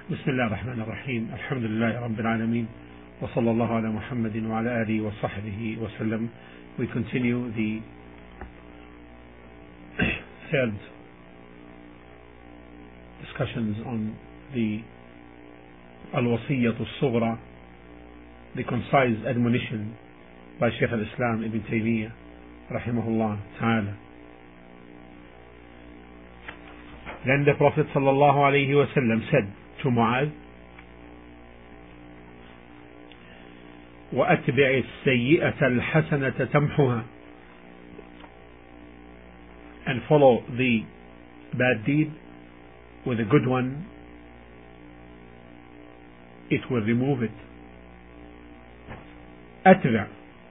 بسم الله الرحمن الرحيم. الحمد لله رب العالمين وصلى الله على محمد وعلى آله وصحبه وسلم. We continue the third discussions on the Al-Wasiyyah Al-Sughra, the concise admonition by Shaykh al-Islam Ibn Taymiyyah rahimahullah ta'ala. Then the Prophet sallallahu alayhi wa sallam said to Mu'adh, وَأَتْبِعِ السَّيِّئَةَ الْحَسَنَةَ تَمْحُهَا, and follow the bad deed with a good one, it will remove it. أتبع,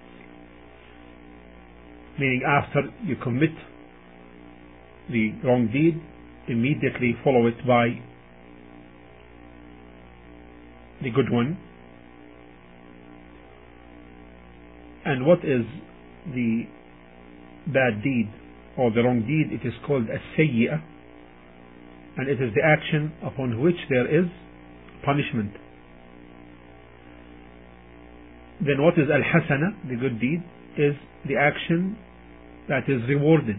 meaning after you commit the wrong deed, immediately follow it by the good one. And what is the bad deed or the wrong deed? It is called as-sayyi'ah, and it is the action upon which there is punishment. Then what is al-hasana, the good deed, is the action that is rewarded.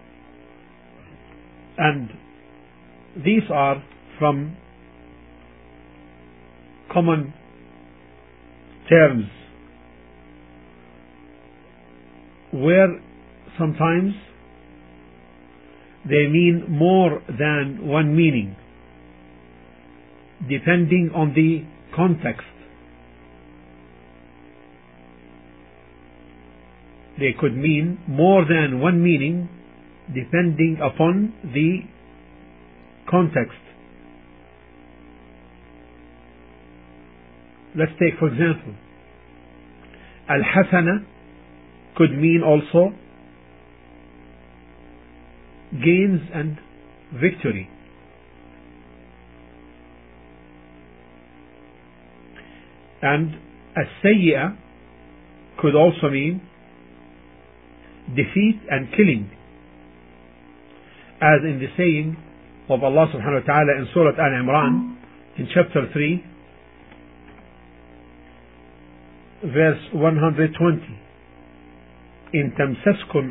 And these are from common terms, where sometimes they mean more than one meaning, depending on the context. They could mean more than one meaning depending upon the context. Let's take, for example, al-hasana could mean also gains and victory. And as-sayyi'ah could also mean defeat and killing, as in the saying of Allah subhanahu wa ta'ala in Surah Al-Imran in chapter 3 verse 120, إن تمسسكم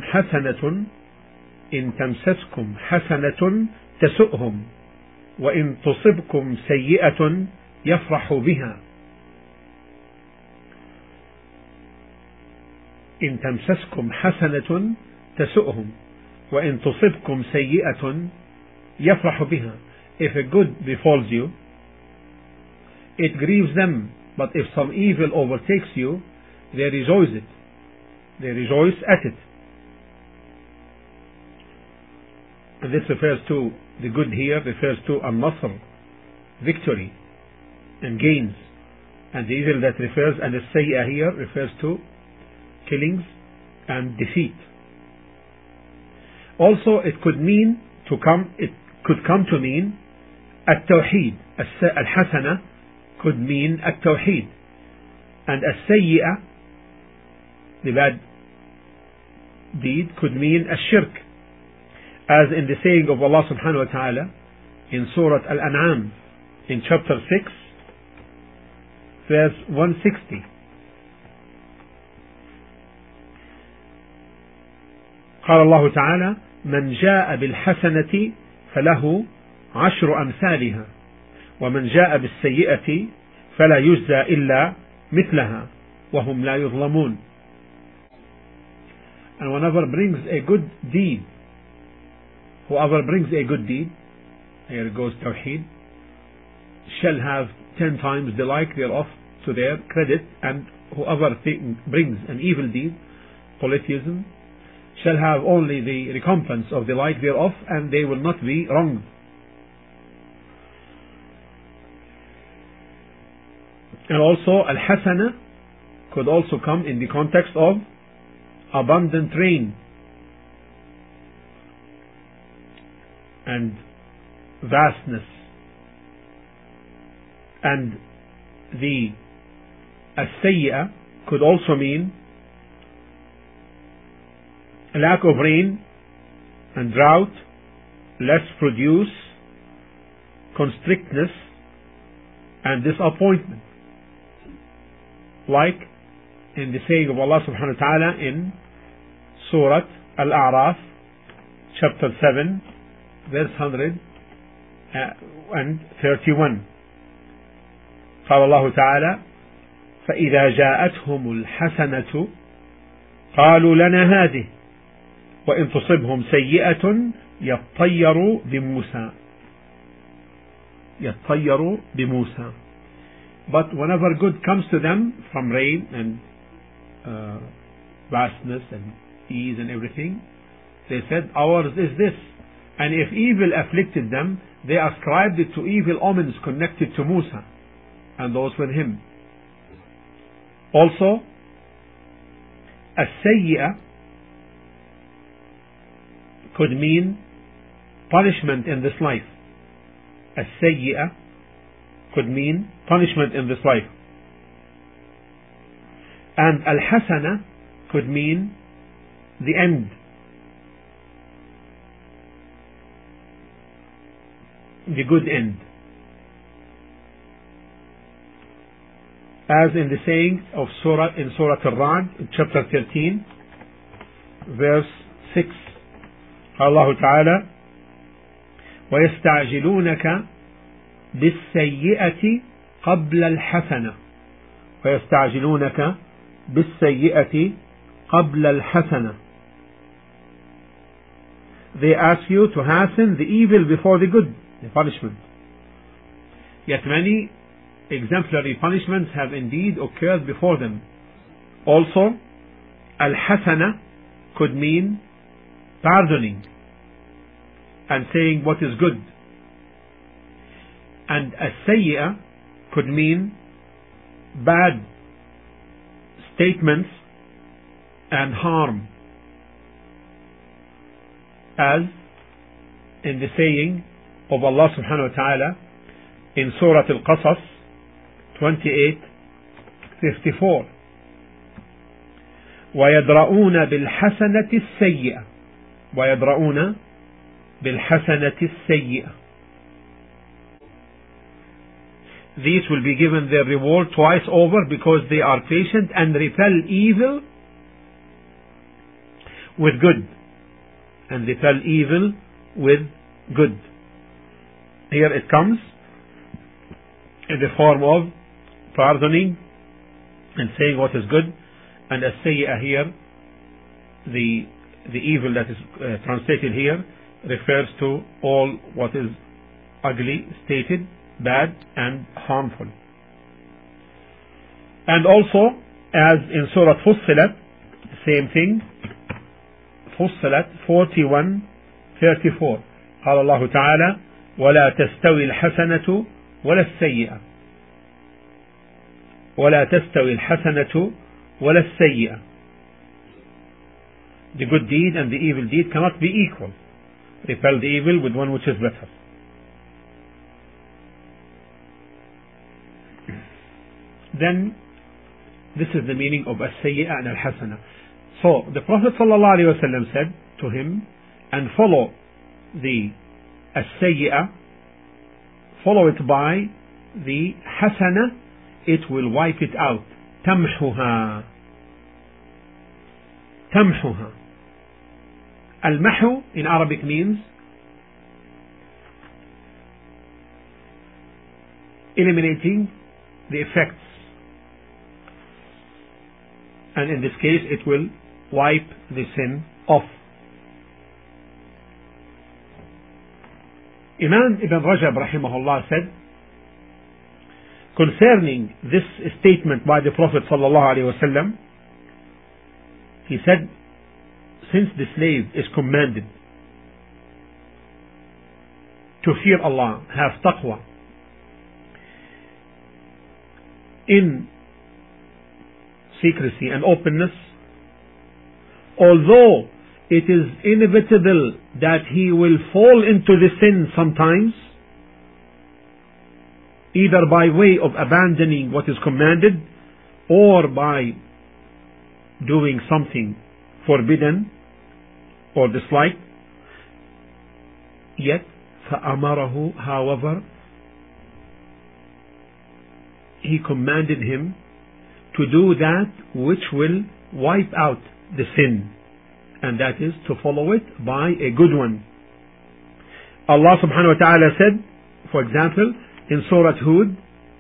حسنة تسؤهم وإن تصبكم سيئة يفرحوا بها. إن تمسسكم حسنة تسؤهم وإن تصبكم سيئة يفرحوا بها. If a good befalls you, it grieves them, but if some evil overtakes you, they rejoice at it. And this refers to the good here, refers to al-nasr, victory and gains, and the evil that refers, and the sayyi'ah here refers to killings and defeat. Also, it could come to mean at-tawheed. Al-hasana could mean at-tawheed, and as-sayyi'ah, the bad deed, could mean ash-shirk, as in the saying of Allah subhanahu wa ta'ala in Surah Al-An'am in chapter 6 verse 160. قال الله تعالى من جاء بالحسنة فله 10 أمثالها ومن جاء بالسيئة فلا يجزى إلا مثلها وهم لا يظلمون. And whoever brings a good deed, here goes Tawheed, shall have 10 times the like thereof to their credit, and whoever brings an evil deed, polytheism, shall have only the recompense of the like thereof, and they will not be wronged. And also al-hasana could also come in the context of abundant rain and vastness, and the as-sayyi'ah could also mean lack of rain and drought, less produce, constrictness, and disappointment, like in the saying of Allah subhanahu wa ta'ala in Surah Al-A'raf, chapter 7, verse 131. قال الله تعالى: فإذا جاءتهم الحسنة قالوا لنا هذه وإن تصبهم سيئة يطيروا بموسى. But whenever good comes to them from rain and vastness and ease and everything, they said, ours is this. And if evil afflicted them, they ascribed it to evil omens connected to Musa and those with him. Also, as-sayyi'ah could mean punishment in this life. As-sayyi'ah could mean punishment in this life. And al-hasana could mean the end. The good end. As in the saying of Surah Al-Ra'd, chapter 13, verse 6. Allah Ta'ala: وَيَسْتَعْجِلُونَكَ بِالسَّيِّئَةِ قَبْلَ الْحَسَنَةِ وَيَسْتَعْجِلُونَكَ بِالسَّيِّئَةِ قَبْلَ الْحَسَنَةِ. They ask you to hasten the evil before the good, the punishment. Yet many exemplary punishments have indeed occurred before them. Also, al-hasana could mean pardoning and saying what is good. And as-sayyi'ah could mean bad statements and harm, as in the saying of Allah subhanahu wa ta'ala in Surah Al-Qasas 28:54. وَيَدْرَؤُونَ بِالْحَسَنَةِ السَّيِّئَةِ وَيَدْرَؤُونَ بِالْحَسَنَةِ السَّيِّئَةِ. These will be given their reward twice over because they are patient and repel evil with good. And repel evil with good. Here it comes in the form of pardoning and saying what is good. And as-sayyi'ah here, the evil that is translated here refers to all what is ugly, stated, bad and harmful. And also, as in Surah Fussilat, same thing, Fussilat 41:34. قال الله تعالى: ولا تستوي الحسنة ولا السيئة ولا تستوي الحسنة ولا السيئة. The good deed and the evil deed cannot be equal. Repel the evil with one which is better. Then this is the meaning of as-sayyi'ah and al-hasana. So the Prophet ﷺ said to him, and follow the as-sayyi'ah, follow it by the hasana, it will wipe it out. تمحها. تمحها. Al-mahu in Arabic means eliminating the effects. And in this case, it will wipe the sin off. Imam Ibn Rajab rahimahullah said concerning this statement by the Prophet sallallahu alaihi wasallam, he said, since the slave is commanded to fear Allah, have taqwa, in secrecy and openness, although it is inevitable that he will fall into the sin sometimes, either by way of abandoning what is commanded or by doing something forbidden or disliked, yet فأمره, however, he commanded him to do that which will wipe out the sin, and that is to follow it by a good one. Allah subhanahu wa ta'ala said, for example, in Surah Hud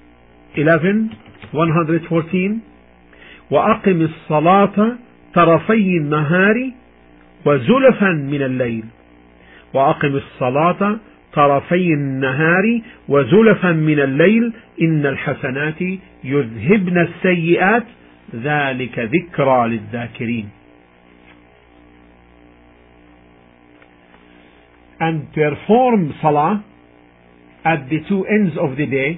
11:114, وَأَقِمِ الصَّلَاةَ طَرَفَيِّ النَّهَارِ وَزُلَفًا مِنَ اللَّيْلِ وَأَقِمِ الصَّلَاةَ طَرَفَيِّ النَّهَارِ وَزُلَفًا مِنَ اللَّيْلِ إِنَّ الْحَسَنَاتِ يُذْهِبْنَ السَّيِّئَاتِ ذَلِكَ ذِكْرَى لِلذَّاكِرِينَ. And perform salah at the two ends of the day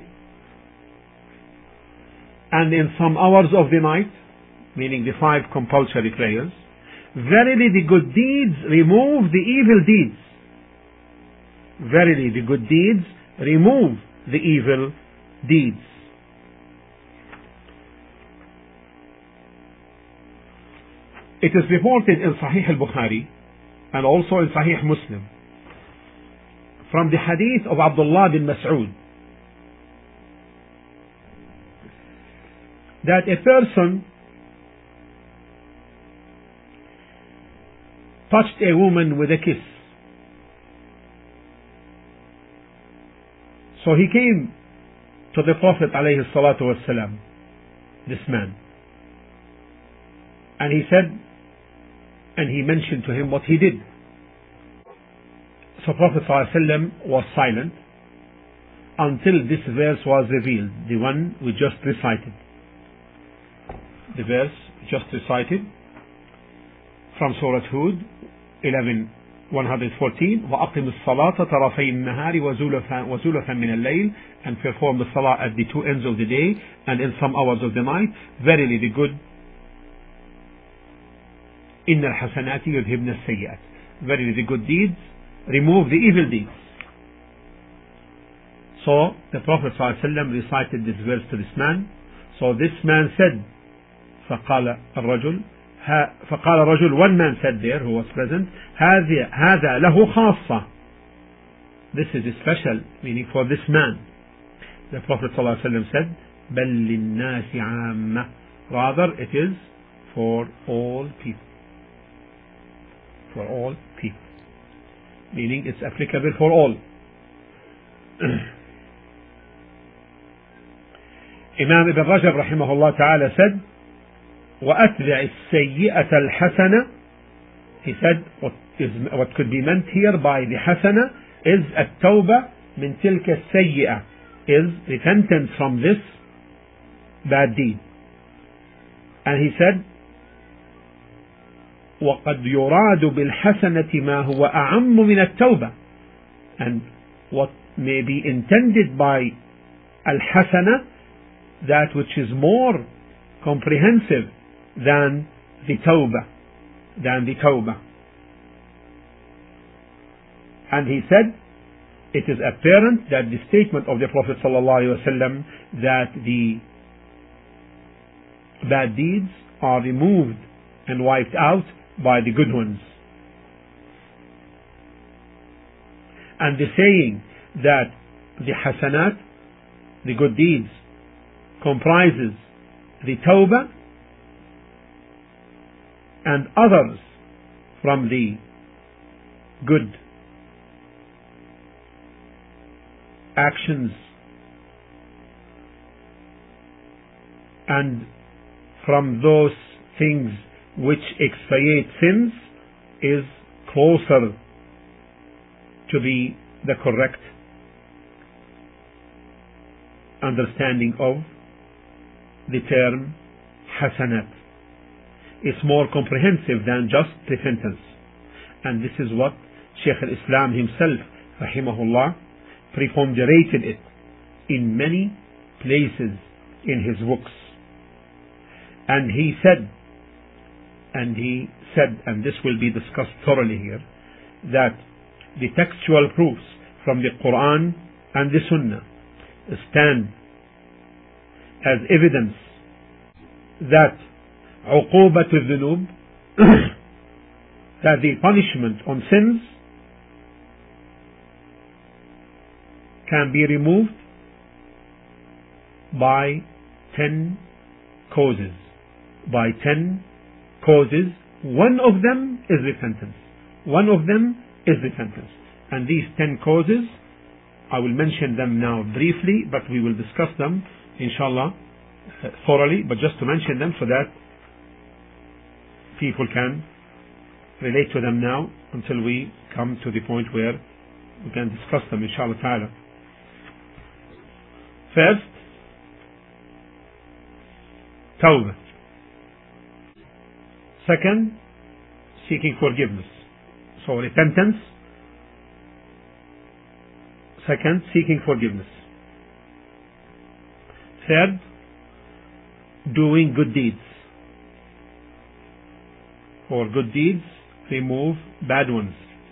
and in some hours of the night, meaning the 5 compulsory prayers. Verily the good deeds remove the evil deeds. Verily the good deeds remove the evil deeds. It is reported in Sahih al-Bukhari and also in Sahih Muslim from the hadith of Abdullah bin Mas'ud that a person touched a woman with a kiss. So he came to the Prophet alayhi salatu wasalam, this man, and he said, and he mentioned to him what he did. So Prophet sallallahu alaihi wasallam was silent until this verse was revealed, the one we just recited. The verse just recited from Surah Hud 11:114, وَأَقِمِ الصَّلَاةَ طَرَفَيِ النَّهَارِ وَزُلَفًا مِنَ اللَّيْلِ, and perform the salah at the two ends of the day and in some hours of the night. Verily the good, إِنَّ الْحَسَنَاتِ يُذْهِبْنَ السَّيِّئَاتِ, verily the good deeds remove the evil deeds. So the Prophet ﷺ recited this verse to this man. So this man said, فقال الرجل, one man said there who was present, هذا له خاصة, this is special, meaning for this man. The Prophet ﷺ said, بل للناس عامة, rather it is for all people. For all people, meaning it's applicable for all. Imam Ibn Rajab rahimahullah ta'ala said, وَأَتْبِعِ السَّيِّئَةَ الْحَسَنَةَ, he said what could be meant here by the hasana is التوبة من تلك السيئة, is repentance from this bad deed. And he said, وَقَدْ يُرَادُ بِالْحَسَنَةِ مَا هُوَ أَعَمُّ مِنَ التَّوْبَةِ, and what may be intended by al-hasana, that which is more comprehensive than the tawbah, And he said, it is apparent that the statement of the Prophet ﷺ that the bad deeds are removed and wiped out by the good ones, and the saying that the hasanat, the good deeds, comprises the tawbah and others from the good actions and from those things which expiate sins, is closer to be the correct understanding of the term hasanat. It's more comprehensive than just repentance, and this is what Shaykh al-Islam himself rahimahullah preponderated it in many places in his books. And he said, and this will be discussed thoroughly here, that the textual proofs from the Quran and the Sunnah stand as evidence that عقوبة الذنوب, that the punishment on sins can be removed by 10 causes. By 10 causes, one of them is repentance. One of them is repentance. And these 10 causes, I will mention them now briefly, but we will discuss them, inshallah, thoroughly, but just to mention them so that people can relate to them now until we come to the point where we can discuss them, inshallah ta'ala. First, tawbah. Second, seeking forgiveness. So repentance. Second, seeking forgiveness. Third, doing good deeds. For good deeds, remove bad ones.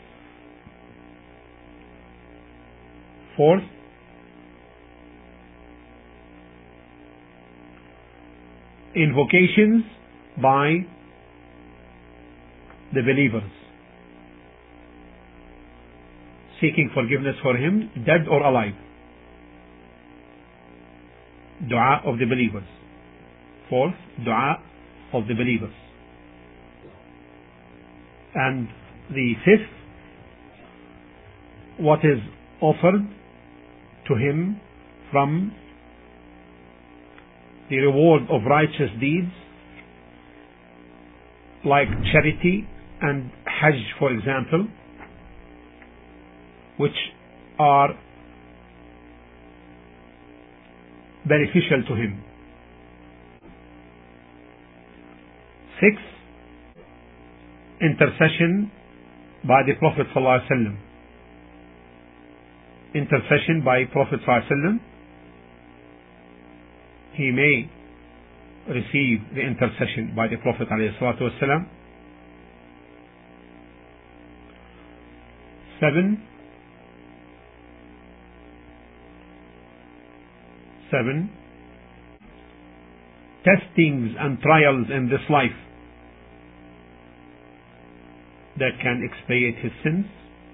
Fourth, invocations by the believers, seeking forgiveness for him, dead or alive. Dua of the believers. Fourth, dua of the believers. And the fifth, what is offered to him from the reward of righteous deeds, like charity and Hajj, for example, which are beneficial to him. 6, intercession by the Prophet ﷺ. Intercession by Prophet ﷺ. He may receive the intercession by the Prophet ﷺ. 7, testings and trials in this life that can expiate his sins.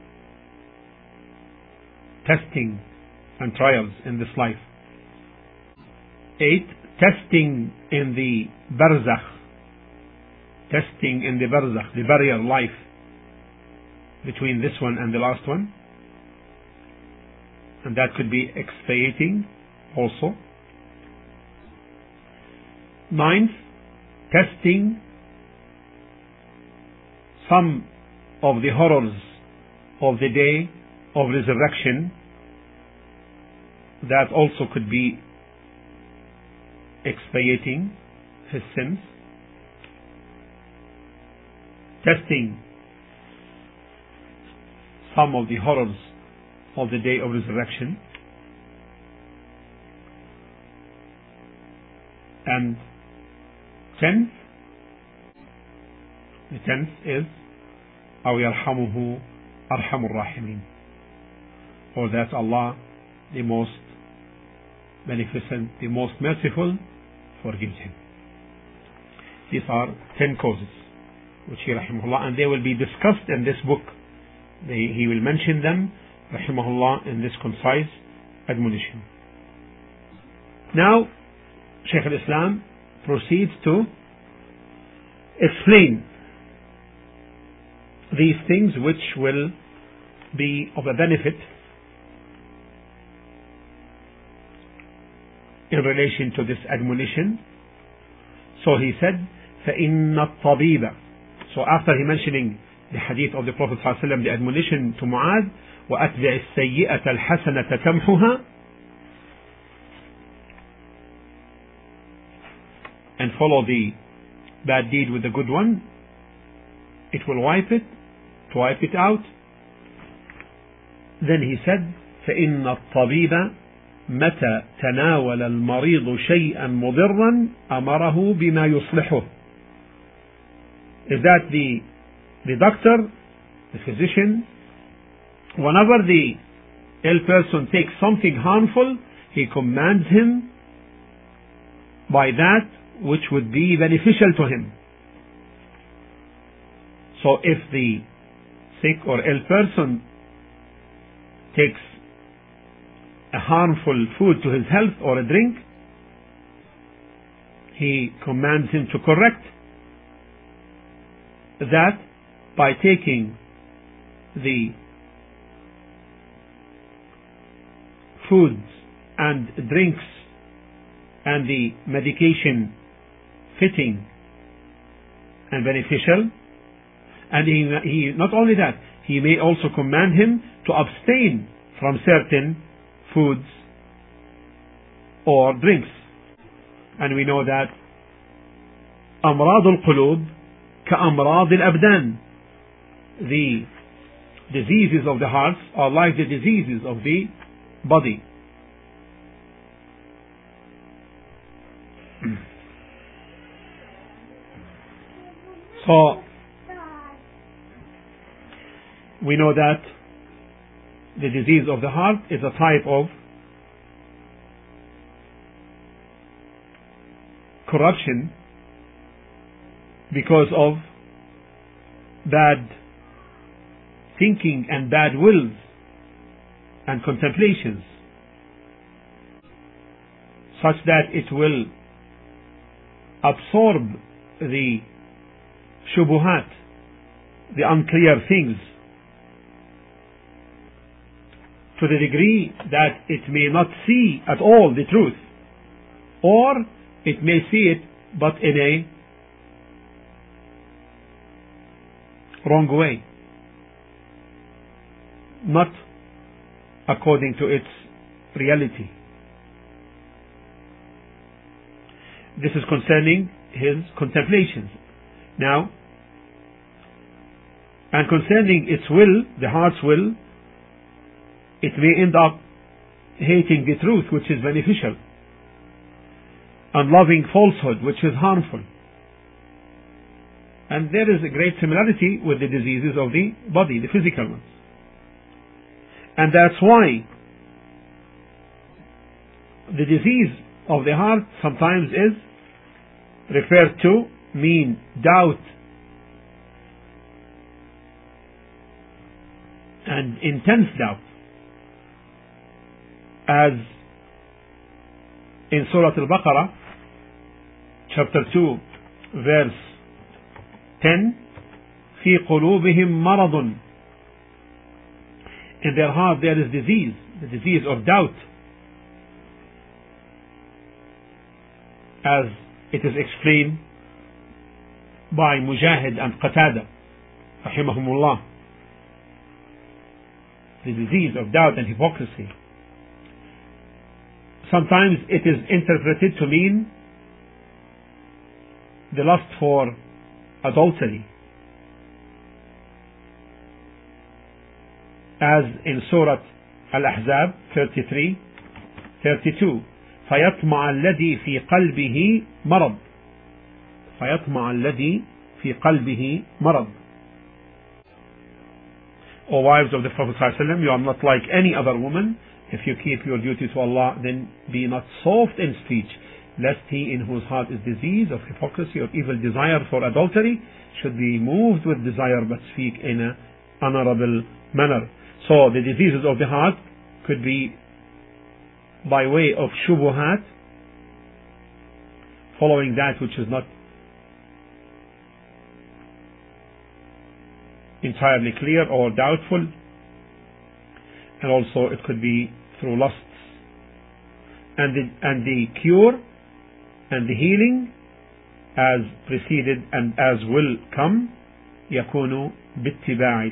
Testing and trials in this life. 8, testing in the barzakh. Testing in the barzakh, the burial life between this one and the last one. And that could be expiating also. 9th, testing some of the horrors of the day of resurrection, that also could be expiating his sins. Testing some of the horrors of the day of resurrection. And 10th, the 10th is أو يرحمه أرحم الراحمين, or that Allah, the most beneficent, the most merciful, forgives him. These are 10 causes which he rahimahullah, and they will be discussed in this book. He will mention them rahimahullah in this concise admonition. Now Shaykh al-Islam proceeds to explain these things which will be of a benefit in relation to this admonition. So he said, فَإِنَّ الطَّبِيبَ. So after he mentioning the hadith of the Prophet ﷺ, the admonition to Mu'adh, وَأَتْبِعِ السَّيِّئَةَ الْحَسَنَةَ تَمْحُهَا, and follow the bad deed with the good one, it will wipe it out. Then he said, فإن الطبيب متى تناول المريض شيئا مضرا أمره بما يصلحه. Is that the doctor, the physician, whenever the ill person takes something harmful, he commands him by that which would be beneficial to him. So if the sick or ill person takes a harmful food to his health or a drink, he commands him to correct that by taking the foods and drinks and the medication fitting and beneficial. And he not only that, he may also command him to abstain from certain foods or drinks. And we know that أمراض القلوب كأمراض الأبدان, the diseases of the heart are like the diseases of the body. So we know that the disease of the heart is a type of corruption because of bad thinking and bad wills and contemplations, such that it will absorb the shubuhat, the unclear things, to the degree that it may not see at all the truth, or it may see it but in a wrong way, not according to its reality. This is concerning his contemplations. Now, and concerning its will, the heart's will, it may end up hating the truth, which is beneficial, and loving falsehood, which is harmful. And there is a great similarity with the diseases of the body, the physical ones. And that's why the disease of the heart sometimes is referred to mean doubt and intense doubt, as in Surah Al-Baqarah chapter 2 verse 10, في قلوبهم مرض, in their heart there is disease, the disease of doubt, as it is explained by Mujahid and Qatada rahimahumullah, the disease of doubt and hypocrisy. Sometimes it is interpreted to mean the lust for adultery, as in Surah Al-Ahzab 33-32, فيطمع الذي في قلبه مرض, فيطمع الذي في قلبه مرض. O wives of the Prophet ﷺ, you are not like any other woman. If you keep your duty to Allah, then be not soft in speech, lest he in whose heart is disease of hypocrisy or evil desire for adultery should be moved with desire but speak in an honorable manner. So the diseases of the heart could be by way of shubuhat, following that which is not entirely clear or doubtful, and also it could be through lusts. And the cure and the healing, as preceded and as will come, يكون باتباع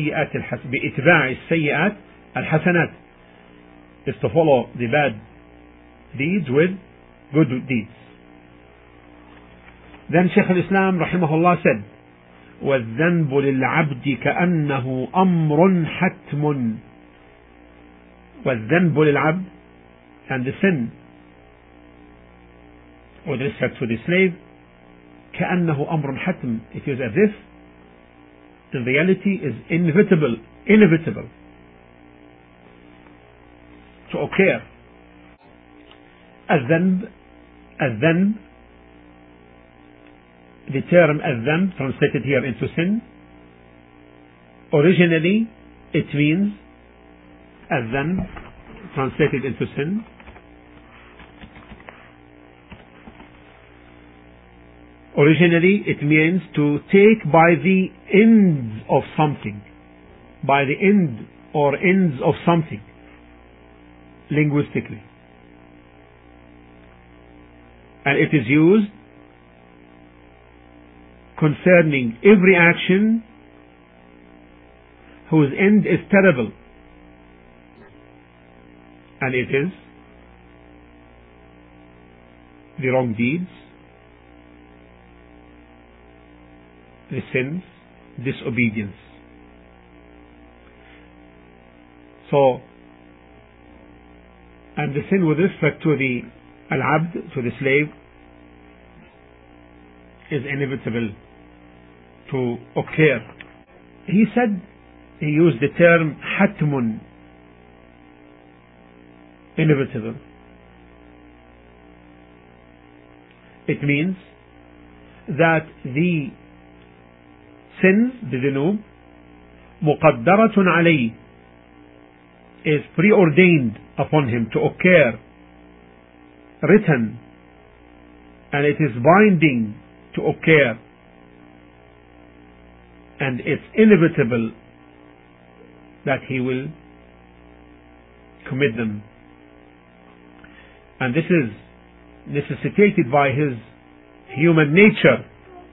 السيئات الحسنات, is to follow the bad deeds with good deeds. Then Shaykh al-Islam rahimahullah said, وَالذَّنْبُ لِلْعَبْدِ كَأَنَّهُ أَمْرٌ حَتْمٌ. وَالذَّنْبُ لِلْعَبْدِ, and the sin with respect to the slave, كَأَنَّهُ أَمْرٌ حَتْمٌ, it is as if in reality is inevitable to occur. الذنب, the term الذنب translated here into sin, originally it means الذنب translated into sin Originally it means to take by the ends of something, by the end or ends of something, linguistically. And it is used concerning every action whose end is terrible, and it is the wrong deeds, the sins, disobedience. So, and the sin with respect to the al-abd, to the slave, is inevitable to occur. He said, he used the term hatmun, inevitable. It means that the sins, the dhunub, muqaddaratun alayh, is preordained upon him to occur, written, and it is binding to occur, and it's inevitable that he will commit them. And this is necessitated by his human nature.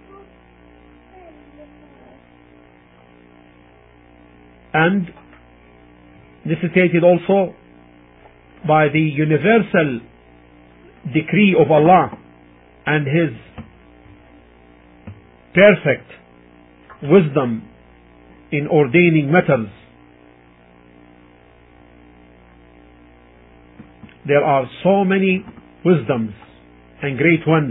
And necessitated also by the universal decree of Allah and His perfect wisdom in ordaining matters. There are so many wisdoms and great ones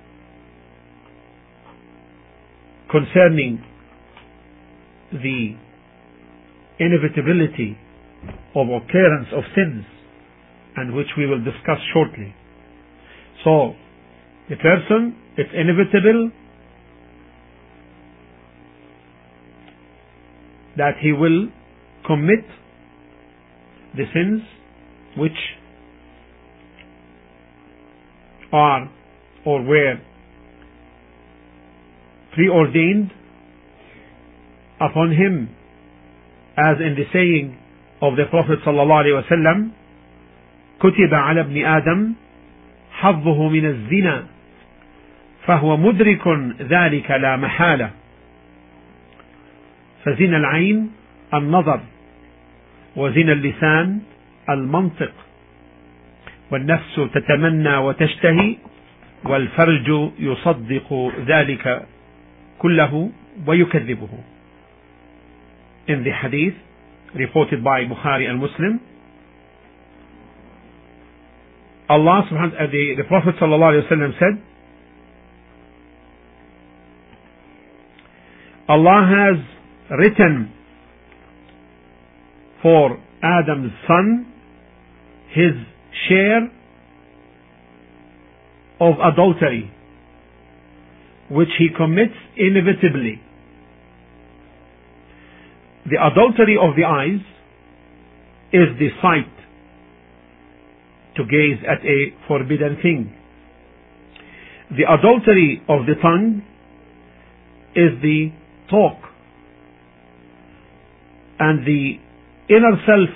concerning the inevitability of occurrence of sins, and which we will discuss shortly. So, the person, it's inevitable that he will commit the sins which are or were preordained upon him, as in the saying of the Prophet sallallahu alaihi wasallam, كتب على ابن آدم حظه من الزنا فهو مدرك ذلك لا محالة. فزنا العين النظر، وزنا اللسان المنطق، والنفس تتمنى وتشتهي، والفرج يصدق ذلك كله ويكذبه. In the hadith reported by Bukhari and Muslim, Allah subhanahu the Prophet sallallahu alaihi wasallam said, Allah has written for Adam's son his share of adultery, which he commits inevitably. The adultery of the eyes is the sight, to gaze at a forbidden thing. The adultery of the tongue is the talk, and the inner self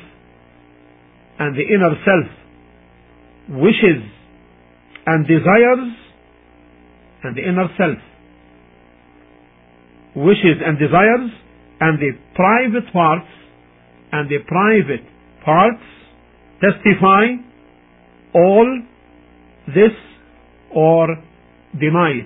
wishes and desires, and the inner self wishes and desires, and the private parts testify all this or deny it.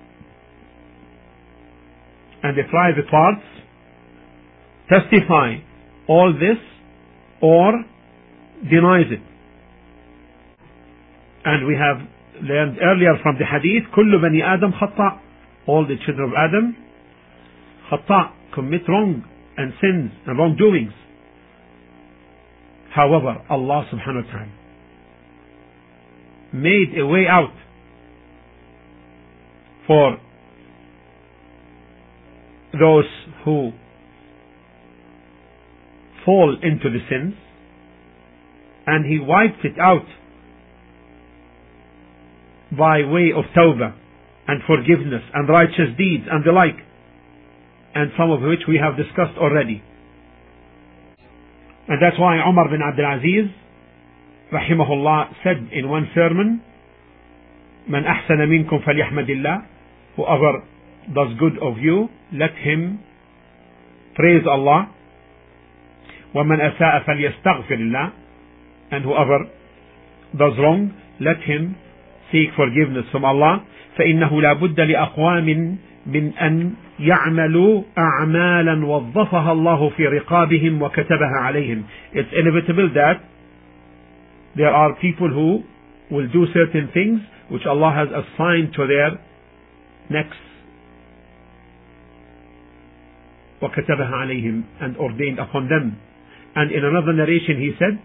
And the private parts testify all this or denies it. And we have learned earlier from the hadith, كل بني آدم خطأ, all the children of Adam خطأ, commit wrong and sins and wrongdoings. However, Allah subhanahu wa ta'ala made a way out for those who fall into the sins, and He wiped it out by way of tawbah, and forgiveness and righteous deeds and the like, and some of which we have discussed already. And that's why Umar bin Abdul Aziz rahimahullah said in one sermon, "Man ahsana minkum falyahmadillah," whoever does good of you, let him praise Allah. وَمَنْ أَسَاءَ فَلْيَسْتَغْفِرِ اللَّهِ, and whoever does wrong, let him seek forgiveness from Allah. فَإِنَّهُ لَا بُدَّ لِأَقْوَامٍ مِنْ أَنْ يَعْمَلُوا أَعْمَالًا وَظَّفَهَا اللَّهُ فِي رِقَابِهِمْ وَكَتَبَهَا عَلَيْهِمْ. It's inevitable that there are people who will do certain things which Allah has assigned to their necks, وَكَتَبَهَا عَلَيْهِمْ, and ordained upon them. And in another narration he said,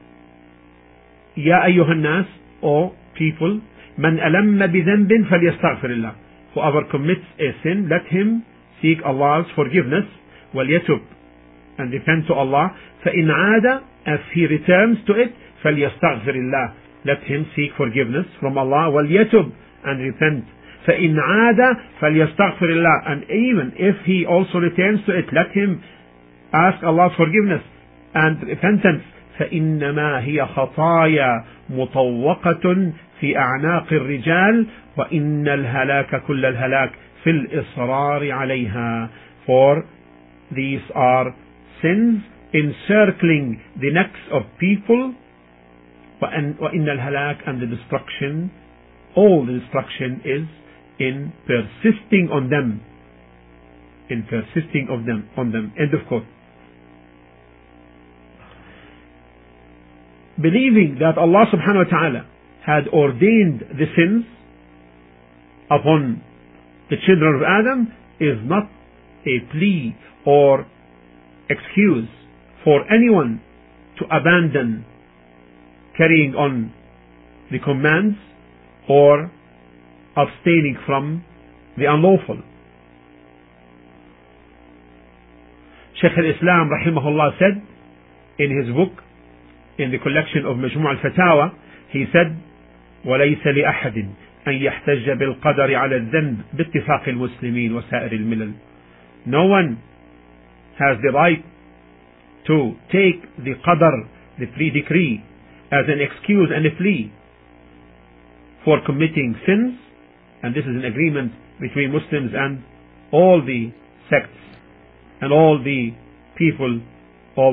يَا أَيُّهَا النَّاسِ, O people, مَنْ أَلَمَّ بِذَنْبٍ فَلْيَسْتَغْفِرِ اللَّهِ, whoever commits a sin, let him seek Allah's forgiveness, وَلْيَتُبْ, and repent to Allah. فَإِنْ عَادَ, if he returns to it, فَلْيَسْتَغْفِرِ اللَّهِ, let him seek forgiveness from Allah, وَلْيَتُبْ, and repent. فَإِنْ عَادَ فَلْيَسْتَغْفِرِ اللَّهِ, and even if he also returns to it, let him ask Allah's forgiveness and repentance. فإنما هي خطايا مطوقة في أعناق الرجال وإن الهلاك كل الهلاك في الإصرار عليها. For these are sins encircling the necks of people, وإن الهلاك, and the destruction, all the destruction is in persisting on them. In persisting on them. End of quote. Believing that Allah subhanahu wa ta'ala had ordained the sins upon the children of Adam is not a plea or excuse for anyone to abandon carrying on the commands or abstaining from the unlawful. Shaykh al-Islam rahimahullah said in his book, in the collection of Majmu' al-Fatawa, he said, وَلَيْسَ لِأَحَدٍ أَنْ يَحْتَجَّ بِالْقَدَرِ عَلَى الذَّنْبِ بِاتِّفَاقِ الْمُسْلِمِينَ وَسَائِرِ الْمِلَلِ. No one has the right to take the qadar, the pre-decree, as an excuse and a plea for committing sins, and this is an agreement between Muslims and all the sects and all the people of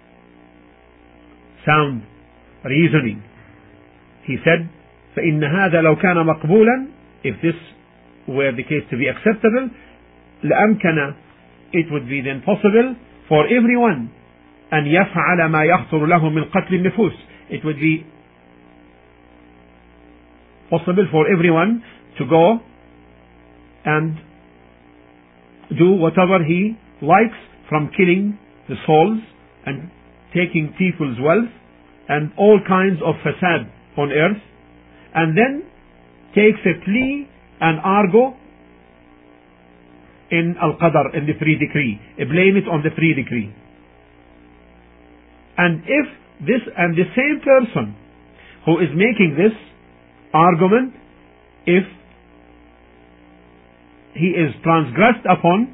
sound reasoning. He said, فَإِنَّ هَذَا لَوْ كَانَ مَقْبُولًا, if this were the case to be acceptable, لَأَمْكَنَ, it would be then possible for everyone أن يفعل ما يخطر له من قتل النفوس. It would be possible for everyone to go and do whatever he likes, from killing the souls and taking people's wealth and all kinds of fasad on earth, and then takes a plea and argue in al-qadar, in the pre-decree, blame it on the pre-decree. And if this, and the same person who is making this argument, if he is transgressed upon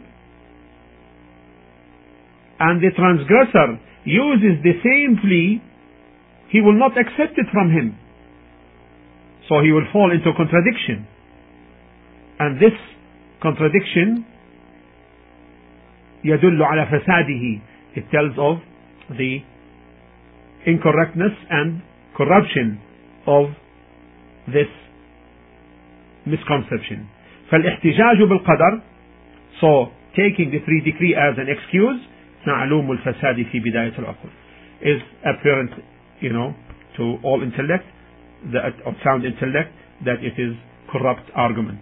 and the transgressor uses the same plea, he will not accept it from him, so he will fall into contradiction. And this contradiction يدل على فساده, it tells of the incorrectness and corruption of this misconception. فالاحتجاج بالقدر, so taking the free decree as an excuse, معلوم الفساد في بداية العقل, is apparent, to all intellect, that of sound intellect, that it is corrupt argument.